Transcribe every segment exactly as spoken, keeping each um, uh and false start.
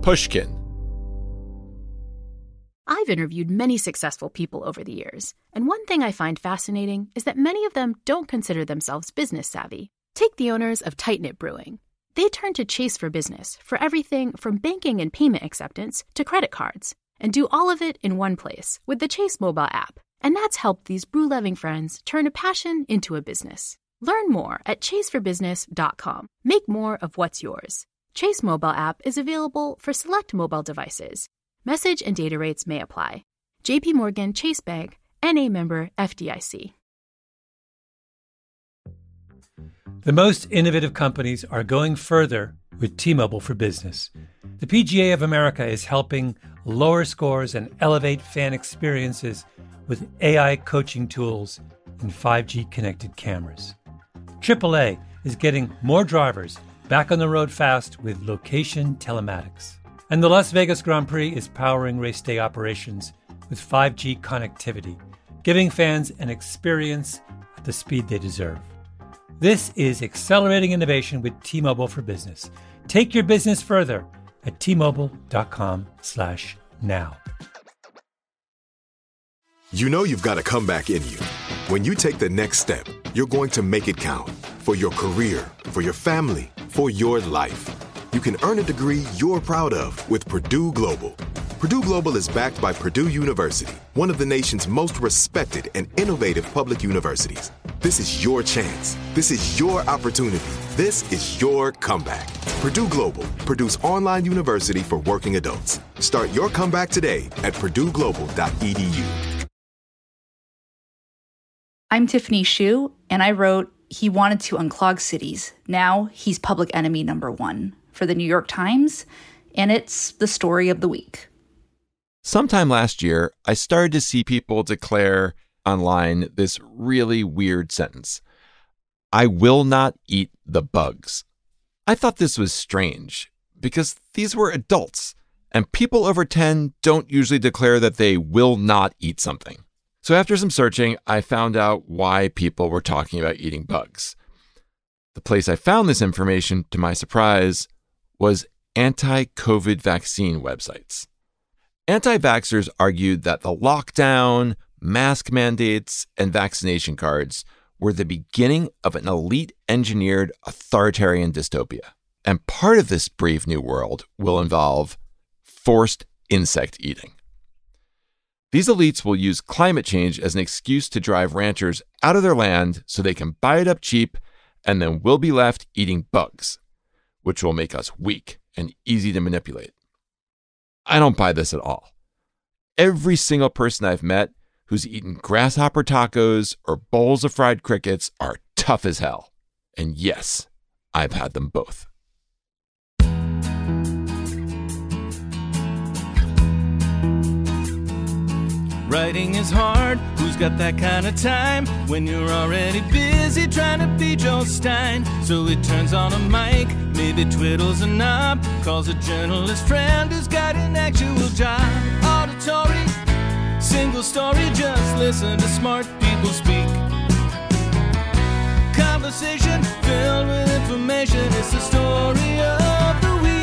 Pushkin. I've interviewed many successful people over the years, and one thing I find fascinating is that many of them don't consider themselves business savvy. Take the owners of Tight Knit Brewing. They turned to Chase for Business for everything from banking and payment acceptance to credit cards, and do all of it in one place with the Chase mobile app. And that's helped these brew-loving friends turn a passion into a business. Learn more at chase for business dot com. Make more of what's yours. Chase mobile app is available for select mobile devices. Message and data rates may apply. J P Morgan Chase Bank, N A member F D I C. The most innovative companies are going further with T-Mobile for Business. The P G A of America is helping lower scores and elevate fan experiences with A I coaching tools and five G connected cameras. triple A is getting more drivers back on the road fast with location telematics. And the Las Vegas Grand Prix is powering race day operations with five G connectivity, giving fans an experience at the speed they deserve. This is accelerating innovation with T-Mobile for Business. Take your business further at T-Mobile.com slash now. You know you've got a comeback in you. When you take the next step, you're going to make it count for your career, for your family, for your life. You can earn a degree you're proud of with Purdue Global. Purdue Global is backed by Purdue University, one of the nation's most respected and innovative public universities. This is your chance. This is your opportunity. This is your comeback. Purdue Global, Purdue's online university for working adults. Start your comeback today at purdue global dot e d u. I'm Tiffany Shu, and I wrote He Wanted to Unclog Cities. Now he's public enemy number one for the New York Times, and it's the story of the week. Sometime last year, I started to see people declare online this really weird sentence: I will not eat the bugs. I thought this was strange because these were adults, and people over ten don't usually declare that they will not eat something. So after some searching, I found out why people were talking about eating bugs. The place I found this information, to my surprise, was anti-COVID vaccine websites. Anti-vaxxers argued that the lockdown, mask mandates, and vaccination cards were the beginning of an elite-engineered authoritarian dystopia. And part of this brave new world will involve forced insect eating. These elites will use climate change as an excuse to drive ranchers out of their land so they can buy it up cheap, and then we'll be left eating bugs, which will make us weak and easy to manipulate. I don't buy this at all. Every single person I've met who's eaten grasshopper tacos or bowls of fried crickets are tough as hell. And yes, I've had them both. Writing is hard, who's got that kind of time when you're already busy trying to be Joe Stein? So he turns on a mic, maybe twiddles a knob, calls a journalist friend who's got an actual job. Auditory, single story, just listen to smart people speak. Conversation filled with information, it's the story of the week.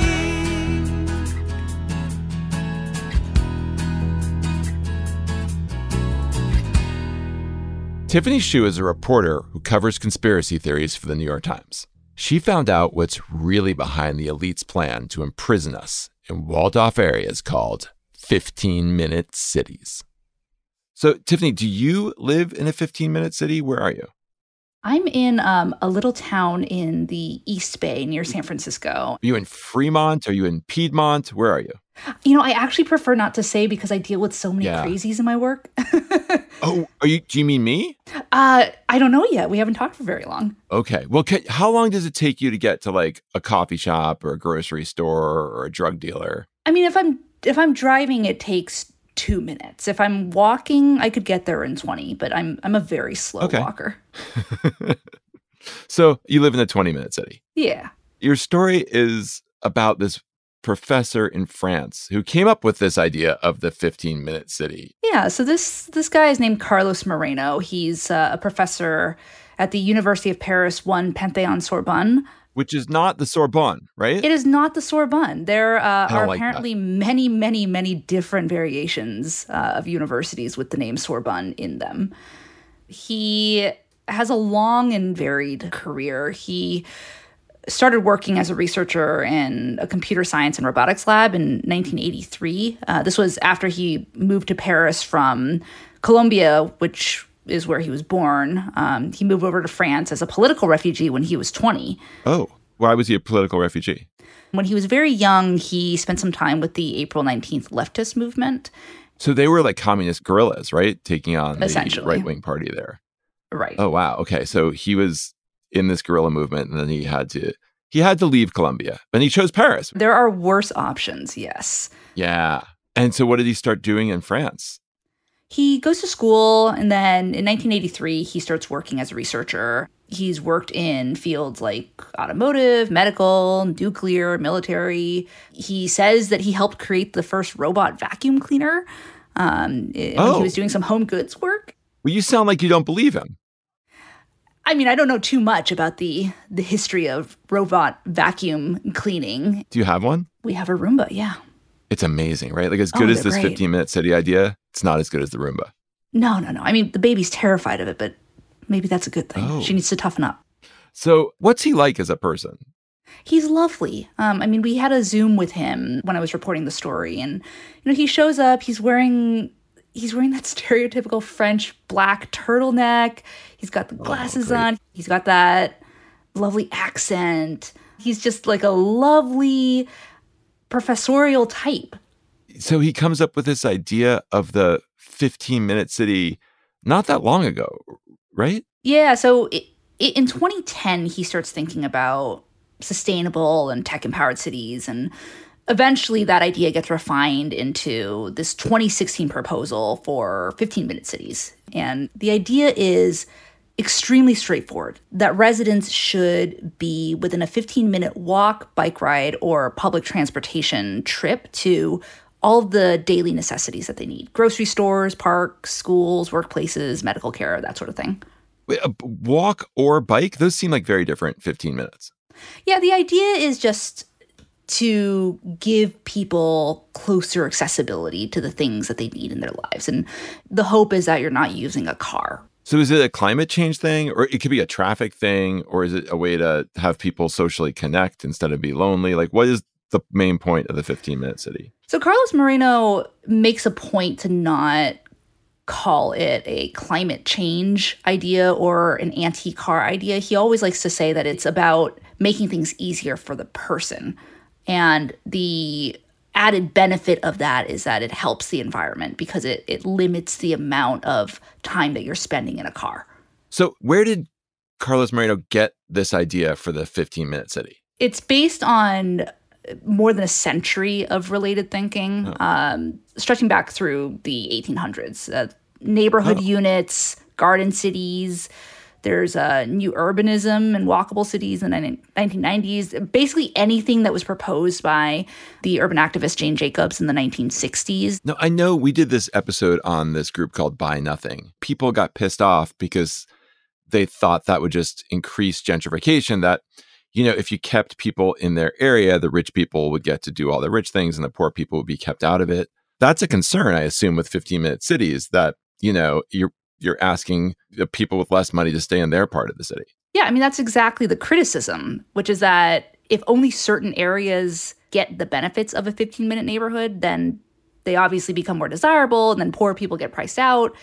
Tiffany Shu is a reporter who covers conspiracy theories for the New York Times. She found out what's really behind the elite's plan to imprison us in walled-off areas called fifteen-minute cities. So, Tiffany, do you live in a fifteen-minute city? Where are you? I'm in um, a little town in the East Bay near San Francisco. Are you in Fremont? Are you in Piedmont? Where are you? You know, I actually prefer not to say because I deal with so many Yeah. crazies in my work. Oh, are you? Do you mean me? Uh, I don't know yet. We haven't talked for very long. Okay. Well, can, how long does it take you to get to like a coffee shop or a grocery store or a drug dealer? I mean, if I'm if I'm driving, it takes two minutes. If I'm walking, I could get there in twenty. But I'm I'm a very slow Okay. walker. So you live in a twenty-minute city. Yeah. Your story is about this professor in France who came up with this idea of the fifteen-minute city. Yeah, so this this guy is named Carlos Moreno. He's uh, a professor at the University of Paris one Panthéon Sorbonne. Which is not the Sorbonne, right? It is not the Sorbonne. There uh, are like apparently that. many, many, many different variations uh, of universities with the name Sorbonne in them. He has a long and varied career. He started working as a researcher in a computer science and robotics lab in nineteen eighty-three. Uh, this was after he moved to Paris from Colombia, which is where he was born. Um, he moved over to France as a political refugee when he was twenty. Oh, why was he a political refugee? When he was very young, he spent some time with the April nineteenth leftist movement. So they were like communist guerrillas, right? Taking on the Essentially. right-wing party there. Right. Oh, wow. Okay. So he was in this guerrilla movement, and then he had to he had to leave Colombia, and he chose Paris. There are worse options, yes. Yeah. And so what did he start doing in France? He goes to school, and then in nineteen eighty-three, he starts working as a researcher. He's worked in fields like automotive, medical, nuclear, military. He says that he helped create the first robot vacuum cleaner um, when Oh. he was doing some home goods work. Well, you sound like you don't believe him. I mean, I don't know too much about the the history of robot vacuum cleaning. Do you have one? We have a Roomba, yeah. It's amazing, right? Like as Oh, good as they're this great. fifteen-minute city idea, it's not as good as the Roomba. No, no, no. I mean, the baby's terrified of it, but maybe that's a good thing. Oh. She needs to toughen up. So what's he like as a person? He's lovely. Um, I mean, we had a Zoom with him when I was reporting the story, and you know, he shows up. He's wearing he's wearing that stereotypical French black turtleneck. He's got the glasses great. on. He's got that lovely accent. He's just like a lovely professorial type. So he comes up with this idea of the fifteen-minute city not that long ago, right? Yeah. So it, it, in twenty ten, he starts thinking about sustainable and tech-empowered cities, and eventually that idea gets refined into this twenty sixteen proposal for fifteen-minute cities. And the idea is extremely straightforward, that residents should be within a fifteen-minute walk, bike ride, or public transportation trip to all of the daily necessities that they need. Grocery stores, parks, schools, workplaces, medical care, that sort of thing. Wait, a b- walk or bike? Those seem like very different fifteen minutes. Yeah, the idea is just to give people closer accessibility to the things that they need in their lives. And the hope is that you're not using a car. So is it a climate change thing, or it could be a traffic thing, or is it a way to have people socially connect instead of be lonely? Like, what is the main point of the fifteen-minute city? So Carlos Moreno makes a point to not call it a climate change idea or an anti-car idea. He always likes to say that it's about making things easier for the person. And the added benefit of that is that it helps the environment because it, it limits the amount of time that you're spending in a car. So where did Carlos Moreno get this idea for the fifteen-minute city? It's based on more than a century of related thinking, Oh. um, stretching back through the eighteen hundreds. Uh, neighborhood Oh. units, garden cities. There's uh, new urbanism and walkable cities in the nineteen nineties. Basically anything that was proposed by the urban activist Jane Jacobs in the nineteen sixties. No, I know we did this episode on this group called Buy Nothing. People got pissed off because they thought that would just increase gentrification, that, you know, if you kept people in their area, the rich people would get to do all the rich things and the poor people would be kept out of it. That's a concern, I assume, with fifteen-minute cities, that, you know, you're you're asking the people with less money to stay in their part of the city. Yeah, I mean, that's exactly the criticism, which is that if only certain areas get the benefits of a fifteen-minute neighborhood, then they obviously become more desirable, and then poor people get priced out.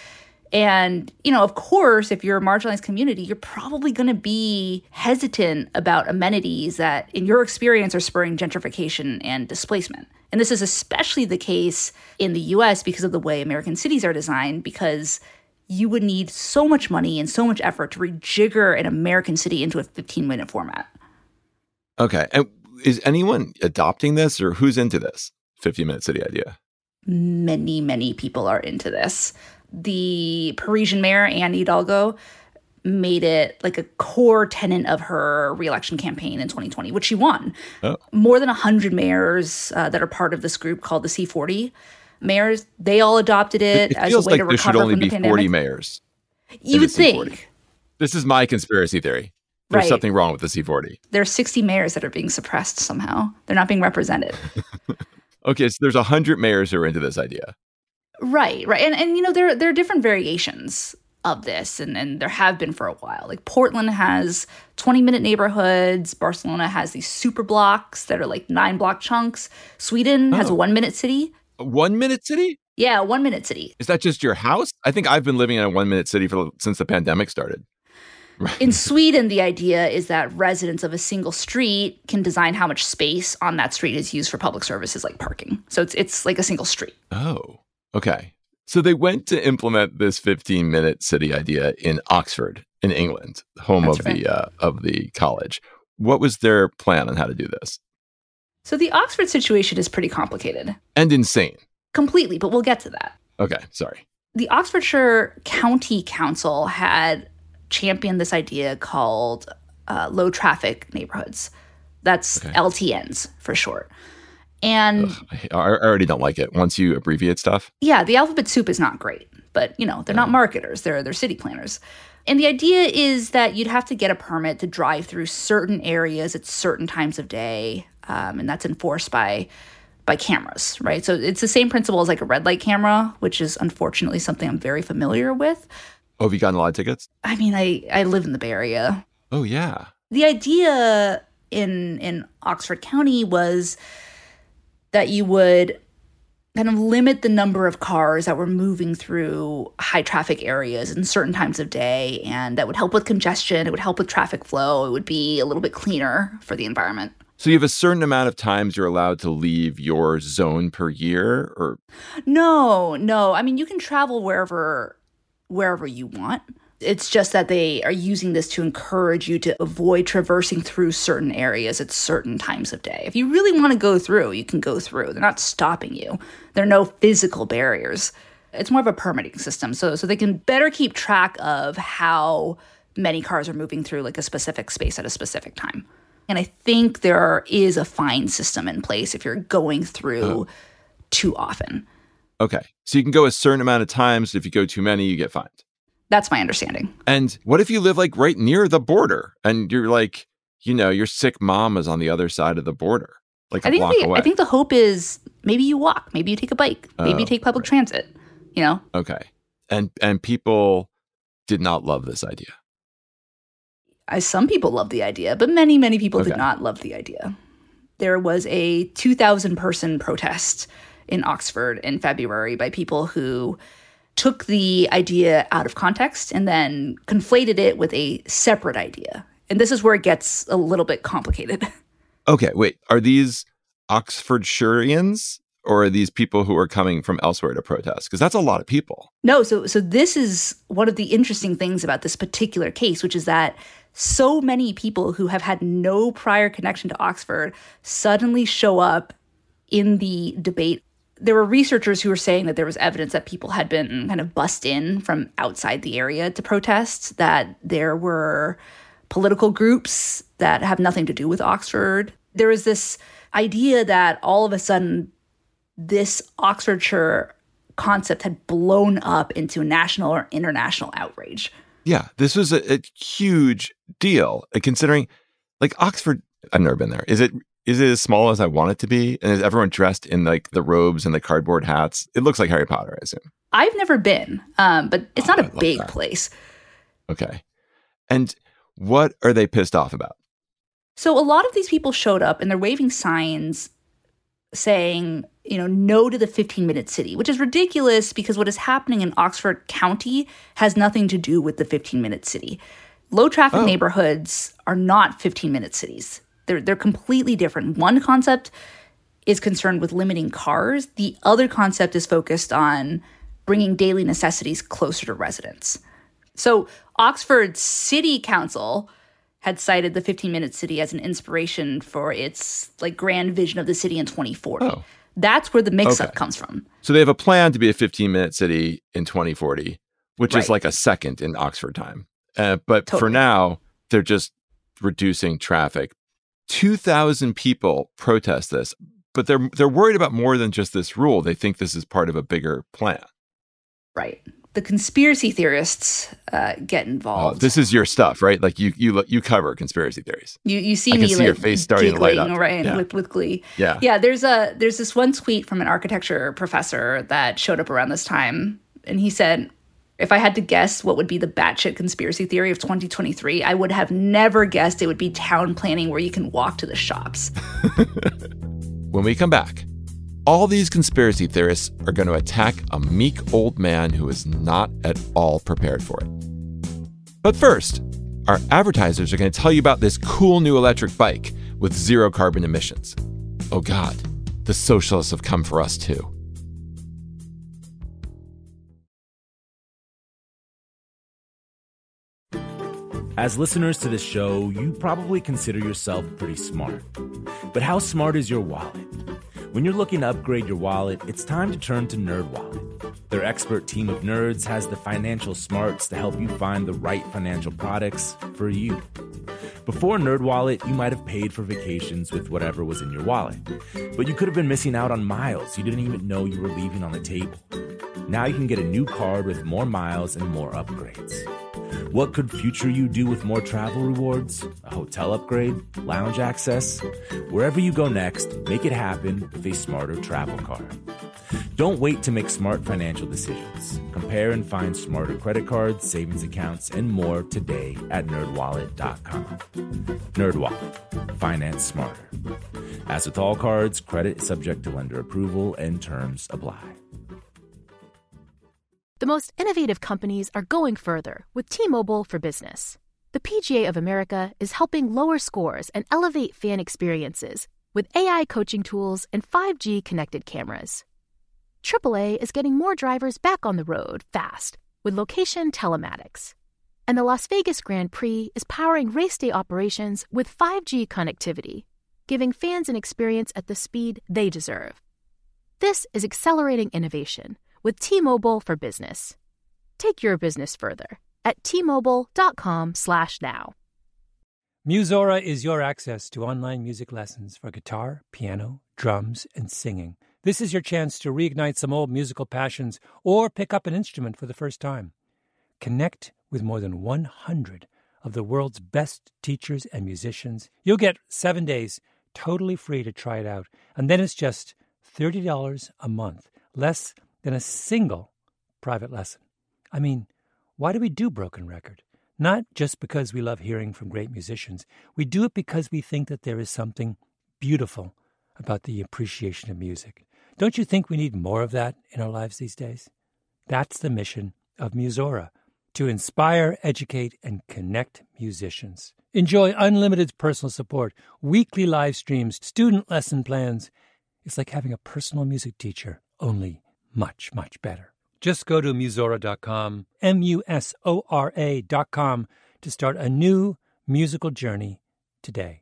And, you know, of course, if you're a marginalized community, you're probably going to be hesitant about amenities that, in your experience, are spurring gentrification and displacement. And this is especially the case in the U S because of the way American cities are designed, because you would need so much money and so much effort to rejigger an American city into a fifteen-minute format. Okay. And is anyone adopting this, or who's into this fifteen-minute city idea? Many, many people are into this. The Parisian mayor, Anne Hidalgo, made it like a core tenet of her reelection campaign in twenty twenty, which she won. Oh. More than one hundred mayors uh, that are part of this group called the C forty mayors, they all adopted it, It as feels a way like to there should recover only from the be pandemic. forty mayors. You in would the C forty. think. This is my conspiracy theory. There's Right. something wrong with the C forty. There are sixty mayors that are being suppressed somehow. They're not being represented. Okay, so there's one hundred mayors who are into this idea. Right, right. And, and you know, there, there are different variations of this, and, and there have been for a while. Like Portland has twenty-minute neighborhoods. Barcelona has these super blocks that are like nine-block chunks. Sweden has Oh. a one-minute city. A one-minute city? Yeah, a one-minute city. Is that just your house? I think I've been living in a one-minute city for since the pandemic started. In Sweden, the idea is that residents of a single street can design how much space on that street is used for public services like parking. So it's it's like a single street. Oh, okay. So they went to implement this fifteen-minute city idea in Oxford, in England, home That's of right. the uh, of the college. What was their plan on how to do this? So the Oxford situation is pretty complicated. And insane. Completely, but we'll get to that. Okay, sorry. The Oxfordshire County Council had championed this idea called uh, low traffic neighborhoods. That's Okay. L T Ns for short. And Ugh, I, I already don't like it. Once you abbreviate stuff. yeah, the alphabet soup is not great, but you know, they're not marketers, they're they're city planners. And the idea is that you'd have to get a permit to drive through certain areas at certain times of day, um, and that's enforced by by cameras, right? So it's the same principle as like a red light camera, which is unfortunately something I'm very familiar with. Oh, have you gotten a lot of tickets? I mean, I, I live in the Bay Area. Oh, yeah. The idea in in Oxford County was that you would kind of limit the number of cars that were moving through high traffic areas in certain times of day, and that would help with congestion, it would help with traffic flow, it would be a little bit cleaner for the environment. So you have a certain amount of times you're allowed to leave your zone per year, or No, no. I mean, you can travel wherever wherever you want. It's just that they are using this to encourage you to avoid traversing through certain areas at certain times of day. If you really want to go through, you can go through. They're not stopping you. There are no physical barriers. It's more of a permitting system. So so they can better keep track of how many cars are moving through like a specific space at a specific time. And I think there is a fine system in place if you're going through too often. okay. So you can go a certain amount of times. If you go too many, you get fined. That's my understanding. And what if you live like right near the border and you're like, you know, your sick mom is on the other side of the border, like a I think block the, away? I think the hope is maybe you walk, maybe you take a bike, maybe Oh, you take public transit, you know? Okay. And and people did not love this idea. I, some people love the idea, but many, many people Okay. did not love the idea. There was a two thousand person protest in Oxford in February by people who took the idea out of context and then conflated it with a separate idea. And this is where it gets a little bit complicated. Okay, wait. Are these Oxfordshirians or are these people who are coming from elsewhere to protest? Because that's a lot of people. No, so so this is one of the interesting things about this particular case, which is that so many people who have had no prior connection to Oxford suddenly show up in the debate. There were researchers who were saying that there was evidence that people had been kind of bussed in from outside the area to protest, that there were political groups that have nothing to do with Oxford. There was this idea that all of a sudden this Oxfordshire concept had blown up into national or international outrage. Yeah, this was a, a huge deal. uh, Considering, like Oxford, I've never been there. Is it is it as small as I want it to be? And is everyone dressed in like the robes and the cardboard hats? It looks like Harry Potter, I assume. I've never been, um, but it's Oh, not I a love big that. place. Okay. And what are they pissed off about? So a lot of these people showed up and they're waving signs saying, you know, no to the fifteen minute city, which is ridiculous because what is happening in Oxford County has nothing to do with the fifteen minute city. Low traffic Oh. neighborhoods are not fifteen minute cities. They're they're completely different. One concept is concerned with limiting cars. The other concept is focused on bringing daily necessities closer to residents. So Oxford City Council had cited the fifteen minute city as an inspiration for its like grand vision of the city in twenty forty. Oh. That's where the mix-up Okay. comes from. So they have a plan to be a fifteen minute city in twenty forty, which is Right. like a second in Oxford time. Uh, but for Totally. now, they're just reducing traffic. two thousand people protest this, but they're they're worried about more than just this rule. They think this is part of a bigger plan. Right, the conspiracy theorists uh, get involved. Oh, this is your stuff, right? Like you you you cover conspiracy theories. You you see I me can see like your face starting to light giggling, up. right? Yeah. With with glee. Yeah. Yeah. There's a there's this one tweet from an architecture professor that showed up around this time, and he said, if I had to guess what would be the batshit conspiracy theory of twenty twenty-three, I would have never guessed it would be town planning where you can walk to the shops. When we come back, all these conspiracy theorists are going to attack a meek old man who is not at all prepared for it. But first, our advertisers are going to tell you about this cool new electric bike with zero carbon emissions. Oh God, the socialists have come for us too. As listeners to this show, you probably consider yourself pretty smart. But how smart is your wallet? When you're looking to upgrade your wallet, it's time to turn to NerdWallet. Their expert team of nerds has the financial smarts to help you find the right financial products for you. Before NerdWallet, you might have paid for vacations with whatever was in your wallet. But you could have been missing out on miles you didn't even know you were leaving on the table. Now you can get a new card with more miles and more upgrades. What could future you do with more travel rewards? A hotel upgrade? Lounge access? Wherever you go next, make it happen with a smarter travel card. Don't wait to make smart financial decisions. Compare and find smarter credit cards, savings accounts, and more today at nerd wallet dot com. NerdWallet. Finance smarter. As with all cards, credit is subject to lender approval and terms apply. The most innovative companies are going further with T-Mobile for Business. The P G A of America is helping lower scores and elevate fan experiences with A I coaching tools and five G connected cameras. triple A is getting more drivers back on the road fast with location telematics. And the Las Vegas Grand Prix is powering race day operations with five G connectivity, giving fans an experience at the speed they deserve. This is accelerating innovation with T-Mobile for Business. Take your business further at T Mobile dot com slash now. Musora is your access to online music lessons for guitar, piano, drums, and singing. This is your chance to reignite some old musical passions or pick up an instrument for the first time. Connect with more than one hundred of the world's best teachers and musicians. You'll get seven days totally free to try it out, and then it's just thirty dollars a month, less than a single private lesson. I mean, why do we do Broken Record? Not just because we love hearing from great musicians. We do it because we think that there is something beautiful about the appreciation of music. Don't you think we need more of that in our lives these days? That's the mission of Musora, to inspire, educate, and connect musicians. Enjoy unlimited personal support, weekly live streams, student lesson plans. It's like having a personal music teacher, only much, much better. Just go to musora dot com, M U S O R A dot com, to start a new musical journey today.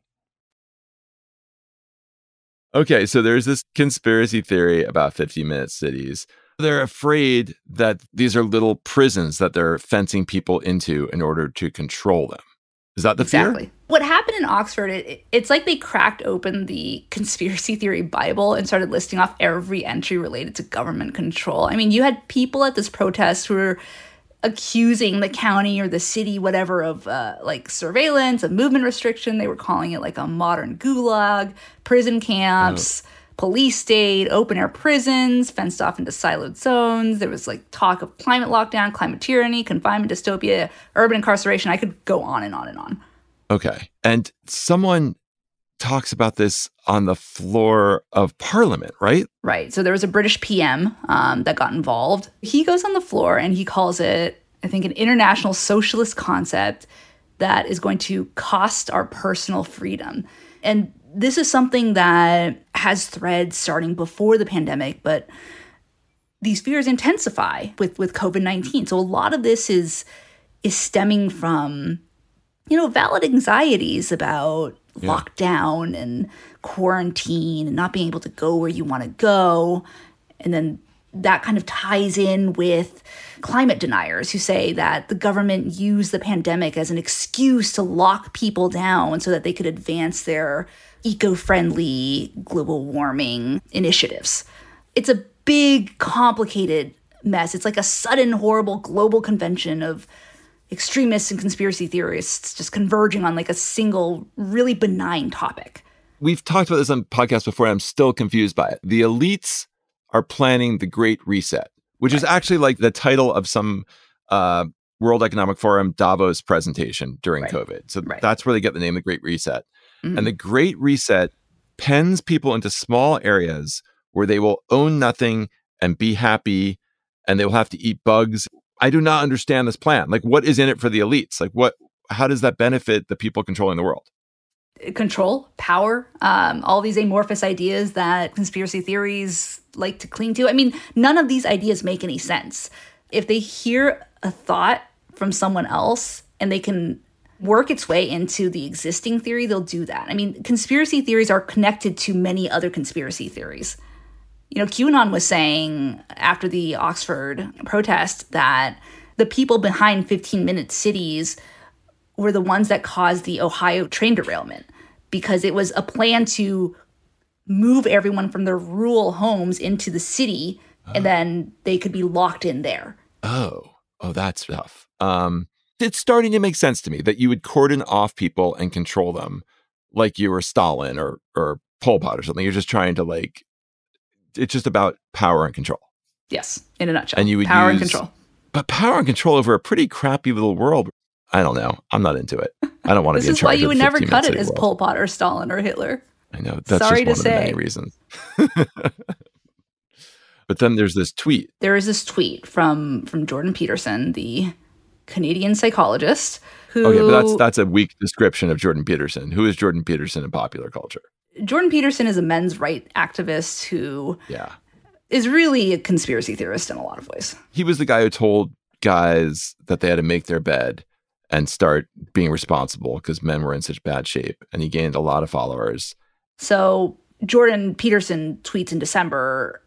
Okay, so there's this conspiracy theory about fifty-minute cities. They're afraid that these are little prisons that they're fencing people into in order to control them. Is that the Exactly. fear? What happened in Oxford, it, it's like they cracked open the conspiracy theory Bible and started listing off every entry related to government control. I mean, you had people at this protest who were accusing the county or the city, whatever, of uh, like surveillance, of movement restriction. They were calling it like a modern gulag, prison camps, oh. police state, open air prisons, fenced off into siloed zones. There was like talk of climate lockdown, climate tyranny, confinement dystopia, urban incarceration. I could go on and on and on. Okay. And someone talks about this on the floor of Parliament, right? Right. So there was a British P M um, that got involved. He goes on the floor and he calls it, I think, an international socialist concept that is going to cost our personal freedom. And this is something that has threads starting before the pandemic, but these fears intensify with, with COVID nineteen. So a lot of this is is stemming from, you know, valid anxieties about yeah. lockdown and quarantine and not being able to go where you want to go. And then that kind of ties in with climate deniers who say that the government used the pandemic as an excuse to lock people down so that they could advance their eco-friendly global warming initiatives. It's a big, complicated mess. It's like a sudden, horrible global convention of extremists and conspiracy theorists just converging on like a single, really benign topic. We've talked about this on podcasts before, and I'm still confused by it. The elites are planning the Great Reset, which right. is actually like the title of some uh, World Economic Forum Davos presentation during right. COVID. So right. that's where they get the name the Great Reset. Mm-hmm. And the Great Reset pens people into small areas where they will own nothing and be happy, and they will have to eat bugs. I do not understand this plan. Like, what is in it for the elites? Like, what? How does that benefit the people controlling the world? Control, power, um, all these amorphous ideas that conspiracy theories like to cling to. I mean, none of these ideas make any sense. If they hear a thought from someone else and they can work its way into the existing theory, they'll do that. I mean, conspiracy theories are connected to many other conspiracy theories. You know, QAnon was saying after the Oxford protest that the people behind fifteen-minute cities were the ones that caused the Ohio train derailment because it was a plan to move everyone from their rural homes into the city, oh. and then they could be locked in there. Oh, oh, that's tough. Um, it's starting to make sense to me that you would cordon off people and control them like you were Stalin or or Pol Pot or something. You're just trying to like, it's just about power and control. Yes, in a nutshell. And you would power use, and control. But power and control over a pretty crappy little world. I don't know. I'm not into it. I don't want to be in charge of This is why you would never cut it as world. Pol Pot or Stalin or Hitler. I know. That's Sorry just to one say. of the many reasons. But then there's this tweet. There is this tweet from from Jordan Peterson, the Canadian psychologist, who... Oh, yeah, but that's, that's a weak description of Jordan Peterson. Who is Jordan Peterson in popular culture? Jordan Peterson is a men's rights activist who yeah. is really a conspiracy theorist in a lot of ways. He was the guy who told guys that they had to make their bed and start being responsible because men were in such bad shape. And he gained a lot of followers. So Jordan Peterson tweets in December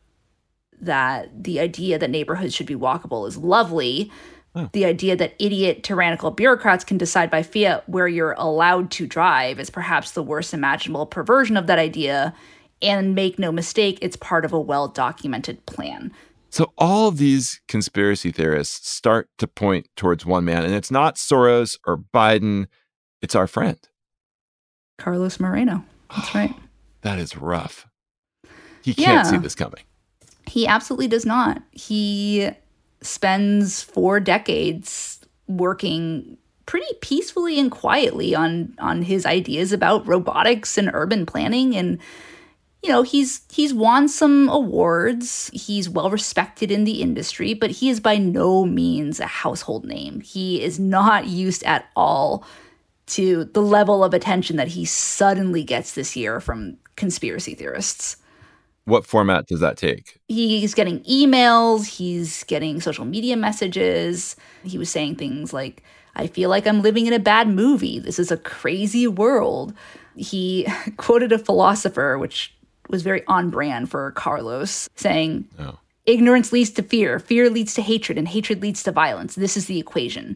that the idea that neighborhoods should be walkable is lovely. Oh. The idea that idiot, tyrannical bureaucrats can decide by fiat where you're allowed to drive is perhaps the worst imaginable perversion of that idea. And make no mistake, it's part of a well-documented plan. So all of these conspiracy theorists start to point towards one man, and it's not Soros or Biden. It's our friend. Carlos Moreno. That's right. That is rough. He can't yeah. see this coming. He absolutely does not. He spends four decades working pretty peacefully and quietly on, on his ideas about robotics and urban planning. And, you know, he's he's won some awards. He's well respected in the industry, but he is by no means a household name. He is not used at all to the level of attention that he suddenly gets this year from conspiracy theorists. What format does that take? He's getting emails. He's getting social media messages. He was saying things like, I feel like I'm living in a bad movie. This is a crazy world. He quoted a philosopher, which was very on brand for Carlos, saying, oh. ignorance leads to fear, fear leads to hatred, and hatred leads to violence. This is the equation.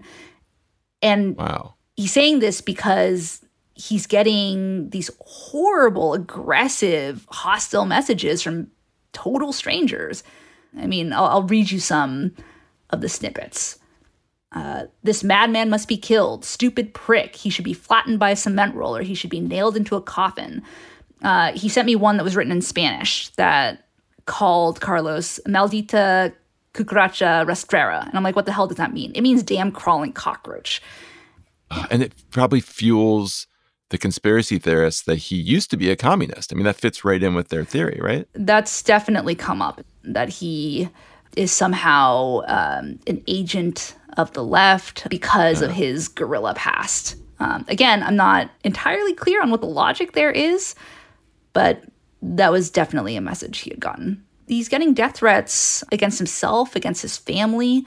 And wow. he's saying this because he's getting these horrible, aggressive, hostile messages from total strangers. I mean, I'll, I'll read you some of the snippets. Uh, this madman must be killed. Stupid prick. He should be flattened by a cement roller. He should be nailed into a coffin. Uh, he sent me one that was written in Spanish that called Carlos Maldita Cucaracha Rastrera. And I'm like, what the hell does that mean? It means damn crawling cockroach. Uh, and it probably fuels the conspiracy theorists that he used to be a communist. I mean, that fits right in with their theory, right? That's definitely come up, that he is somehow um, an agent of the left because uh. of his guerrilla past. Um, again, I'm not entirely clear on what the logic there is, but that was definitely a message he had gotten. He's getting death threats against himself, against his family.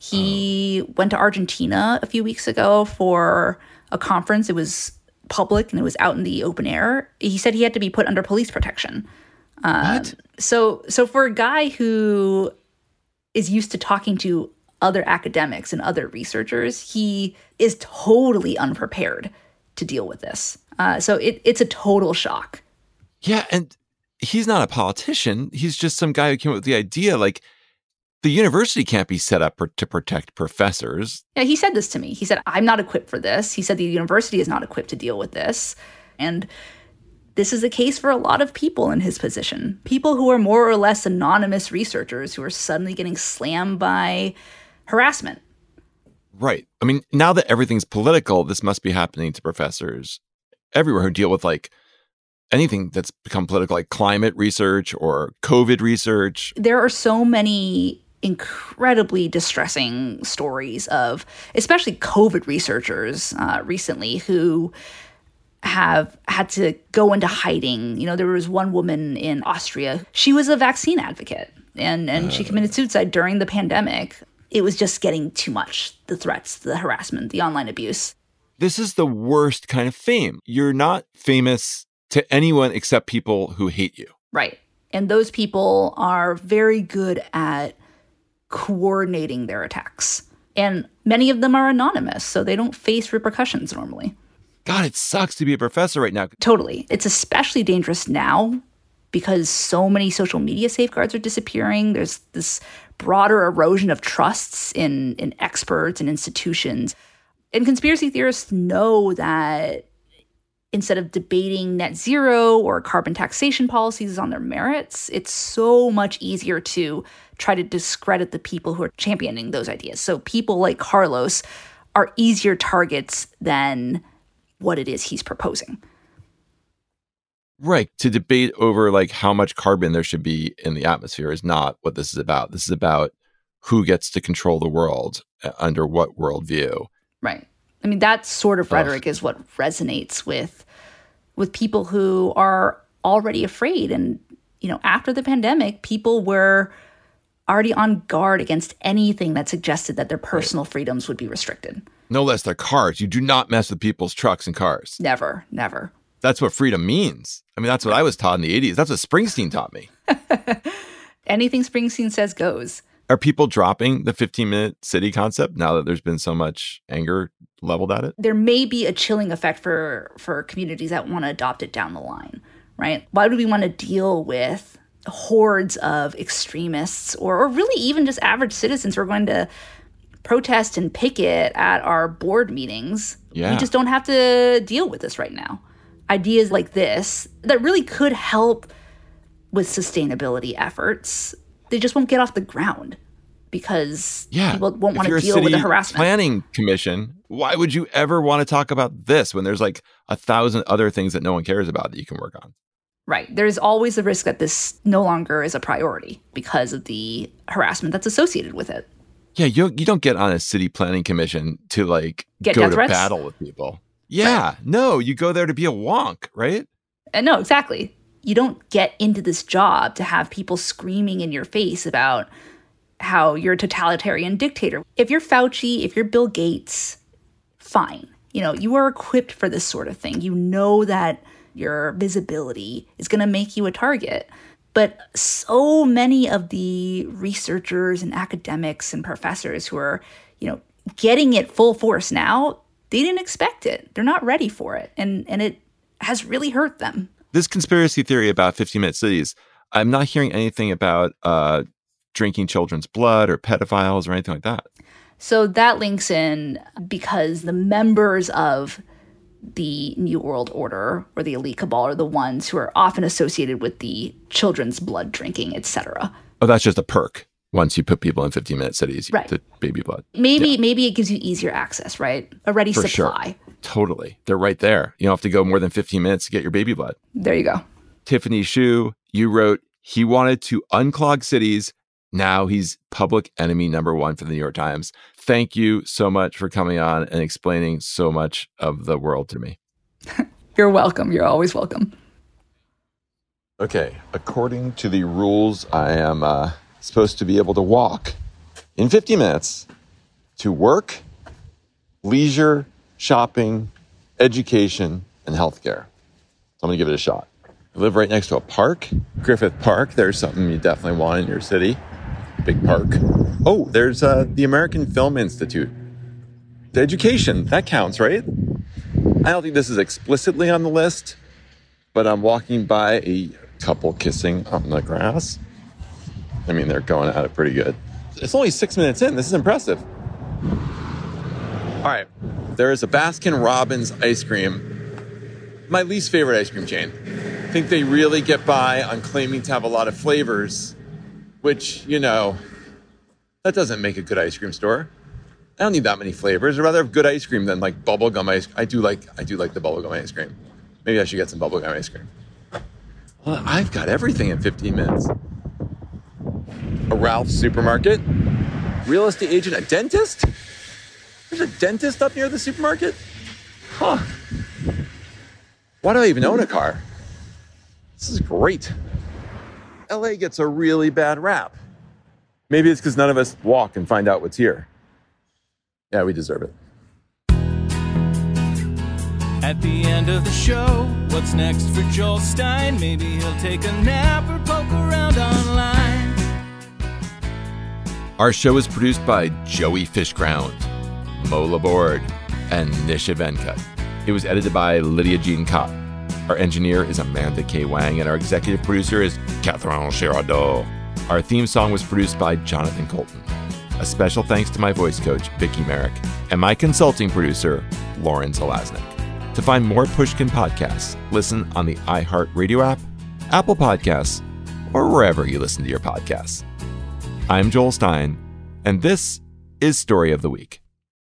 He oh. went to Argentina a few weeks ago for a conference. It was public and it was out in the open air. He said he had to be put under police protection. Um, what? So, so for a guy who is used to talking to other academics and other researchers, he is totally unprepared to deal with this. Uh, so it, it's a total shock. Yeah, and he's not a politician. He's just some guy who came up with the idea. Like, the university can't be set up per- to protect professors. Yeah, he said this to me. He said, I'm not equipped for this. He said the university is not equipped to deal with this. And this is the case for a lot of people in his position. People who are more or less anonymous researchers who are suddenly getting slammed by harassment. Right. I mean, now that everything's political, this must be happening to professors everywhere who deal with like anything that's become political, like climate research or COVID research. There are so many incredibly distressing stories of, especially COVID researchers uh, recently who have had to go into hiding. You know, there was one woman in Austria. She was a vaccine advocate, and, and uh, she committed suicide during the pandemic. It was just getting too much, the threats, the harassment, the online abuse. This is the worst kind of fame. You're not famous to anyone except people who hate you. Right. And those people are very good at coordinating their attacks. And many of them are anonymous, so they don't face repercussions normally. God, it sucks to be a professor right now. Totally. It's especially dangerous now because so many social media safeguards are disappearing. There's this broader erosion of trusts in, in experts and institutions. And conspiracy theorists know that instead of debating net zero or carbon taxation policies on their merits, it's so much easier to try to discredit the people who are championing those ideas. So people like Carlos are easier targets than what it is he's proposing. Right. To debate over like how much carbon there should be in the atmosphere is not what this is about. This is about who gets to control the world under what worldview. Right. I mean, that sort of Ugh. rhetoric is what resonates with with people who are already afraid. And, you know, after the pandemic, people were already on guard against anything that suggested that their personal right. freedoms would be restricted. No less their cars. You do not mess with people's trucks and cars. Never, never. That's what freedom means. I mean, that's what I was taught in the eighties. That's what Springsteen taught me. Anything Springsteen says goes. Are people dropping the fifteen-minute city concept now that there's been so much anger leveled at it? There may be a chilling effect for, for communities that want to adopt it down the line, right? Why would we want to deal with hordes of extremists or, or really even just average citizens who are going to protest and picket at our board meetings? Yeah. We just don't have to deal with this right now. Ideas like this that really could help with sustainability efforts, they just won't get off the ground because yeah. people won't want to If deal you're a with the city harassment. Planning commission, why would you ever want to talk about this when there's like a thousand other things that no one cares about that you can work on? Right. There's always the risk that this no longer is a priority because of the harassment that's associated with it. Yeah, you you don't get on a city planning commission to like Get go death to threats? battle with people. Yeah, Right. no, you go there to be a wonk, right? And no, exactly. You don't get into this job to have people screaming in your face about how you're a totalitarian dictator. If you're Fauci, if you're Bill Gates, fine. You know, you are equipped for this sort of thing. You know that your visibility is going to make you a target. But so many of the researchers and academics and professors who are, you know, getting it full force now, they didn't expect it. They're not ready for it. And and it has really hurt them. This conspiracy theory about fifteen-minute cities, I'm not hearing anything about uh, drinking children's blood or pedophiles or anything like that. So that links in because the members of the New World Order or the elite cabal are the ones who are often associated with the children's blood drinking, et cetera. Oh, that's just a perk once you put people in fifteen-minute cities Right. to baby blood. Maybe Yeah. maybe it gives you easier access, right? A ready For supply. sure. Totally. They're right there. You don't have to go more than fifteen minutes to get your baby blood. There you go. Tiffany Shu, you wrote, he wanted to unclog cities. Now he's public enemy number one for the New York Times. Thank you so much for coming on and explaining so much of the world to me. You're welcome. You're always welcome. Okay, according to the rules, I am uh, supposed to be able to walk in fifty minutes to work, leisure, shopping, education, and healthcare. So I'm going to give it a shot. I live right next to a park, Griffith Park. There's something you definitely want in your city. Big park. Oh, there's uh, the American Film Institute. The education, that counts, right? I don't think this is explicitly on the list, but I'm walking by a couple kissing on the grass. I mean, they're going at it pretty good. it's only six minutes in. This is impressive. All right. There is a Baskin Robbins ice cream. My least favorite ice cream chain. I think they really get by on claiming to have a lot of flavors, which, you know, that doesn't make a good ice cream store. I don't need that many flavors. I'd rather have good ice cream than like bubblegum ice. I do like I do like the bubblegum ice cream. Maybe I should get some bubblegum ice cream. Well, I've got everything in fifteen minutes. A Ralph's supermarket, real estate agent, a dentist? There's a dentist up near the supermarket? Huh. Why do I even own a car? This is great. L A gets a really bad rap. Maybe it's because none of us walk and find out what's here. Yeah, we deserve it. At the end of the show, what's next for Joel Stein? Maybe he'll take a nap or poke around online. Our show is produced by Joey Fishground, Mo Laborde, and Nisha Venkat. It was edited by Lydia Jean Cott. Our engineer is Amanda K. Wang, and our executive producer is Catherine Girardeau. Our theme song was produced by Jonathan Colton. A special thanks to my voice coach, Vicky Merrick, and my consulting producer, Lauren Zelaznik. To find more Pushkin podcasts, listen on the iHeartRadio app, Apple Podcasts, or wherever you listen to your podcasts. I'm Joel Stein, and this is Story of the Week.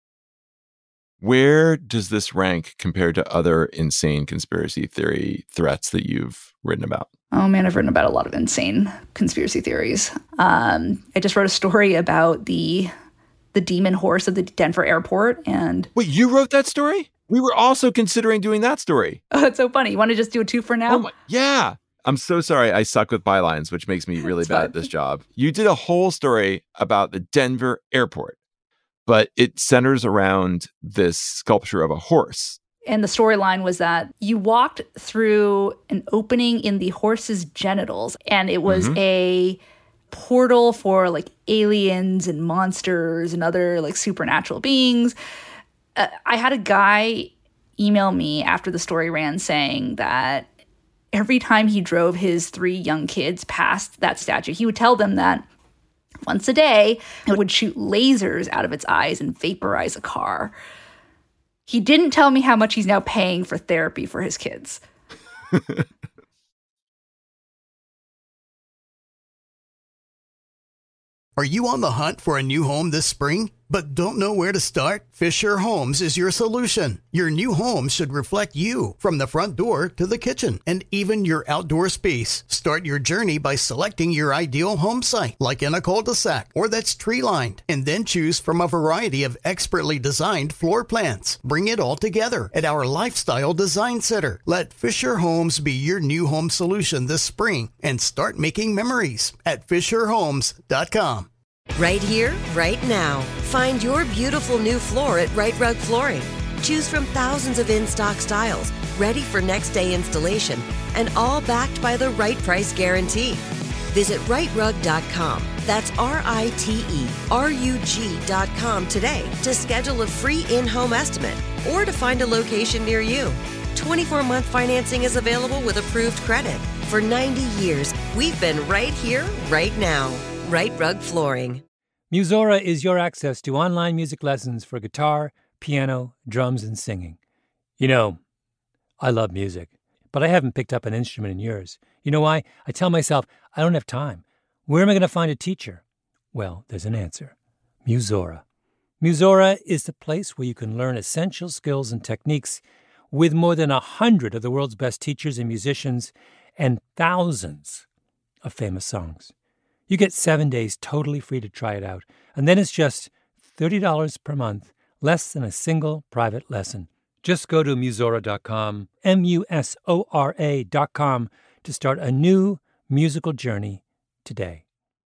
Where does this rank compared to other insane conspiracy theory threats that you've written about? Oh man, I've written about a lot of insane conspiracy theories. Um, I just wrote a story about the the demon horse of the Denver airport. And wait, you wrote that story? We were also considering doing that story. Oh, that's so funny. You want to just do a two for now? Oh my, yeah. I'm so sorry. I suck with bylines, which makes me really bad fun. At this job. You did a whole story about the Denver airport, but it centers around this sculpture of a horse. And the storyline was that you walked through an opening in the horse's genitals, and it was mm-hmm. a portal for like aliens and monsters and other like supernatural beings. Uh, I had a guy email me after the story ran saying that every time he drove his three young kids past that statue, he would tell them that once a day, it would shoot lasers out of its eyes and vaporize a car. He didn't tell me how much he's now paying for therapy for his kids. Are you on the hunt for a new home this spring, but don't know where to start? Fisher Homes is your solution. Your new home should reflect you, from the front door to the kitchen, and even your outdoor space. Start your journey by selecting your ideal home site, like in a cul-de-sac or that's tree-lined, and then choose from a variety of expertly designed floor plans. Bring it all together at our Lifestyle Design Center. Let Fisher Homes be your new home solution this spring, and start making memories at fisher homes dot com. Right here, right now. Find your beautiful new floor at Right Rug Flooring. Choose from thousands of in-stock styles, ready for next day installation, and all backed by the right price guarantee. Visit right rug dot com. That's R I T E R U G dot com today to schedule a free in-home estimate or to find a location near you. twenty-four month financing is available with approved credit. For ninety years, we've been right here, right now. Right Rug Flooring. Musora is your access to online music lessons for guitar, piano, drums, and singing. You know, I love music, but I haven't picked up an instrument in years. You know why? I tell myself, I don't have time. Where am I going to find a teacher? Well, there's an answer. Musora. Musora is the place where you can learn essential skills and techniques with more than a hundred of the world's best teachers and musicians and thousands of famous songs. You get seven days totally free to try it out, and then it's just thirty dollars per month, less than a single private lesson. Just go to musora dot com, M U S O R A dot com, to start a new musical journey today.